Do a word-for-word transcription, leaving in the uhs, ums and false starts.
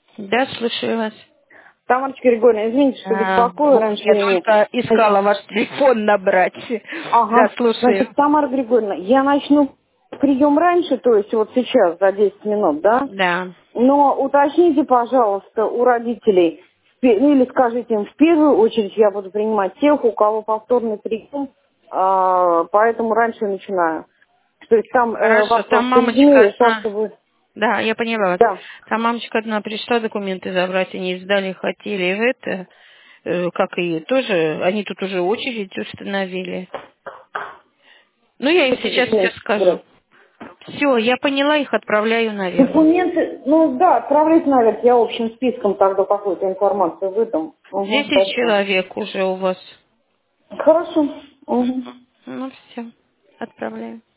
Да, слушаю вас. Тамарочка Григорьевна, извините, что А, беспокою вот раньше я времени. только искала ваш телефон набрать. Да, Ага, слушаю. значит, Тамара Григорьевна, я начну прием раньше, то есть вот сейчас, за десять минут, да? Да. Но уточните, пожалуйста, у родителей, в пе- ну или скажите им, в первую очередь я буду принимать тех, у кого повторный прием, а, поэтому раньше начинаю. То есть там э, Хорошо, там вопрос мамочка длиннее, так одна. чтобы... Да, я поняла вас. Да. Там мамочка одна пришла документы забрать, они сдали, хотели в это, э, как и тоже, они тут уже очередь установили. Ну, я им сейчас все скажу. Все, я поняла, их отправляю наверх. Документы, ну да, отправляйте наверх, я общим списком тогда какую-то информацию выдам. Угу, Десять спасибо. человек уже у вас. Хорошо. Угу. Ну, все, отправляю.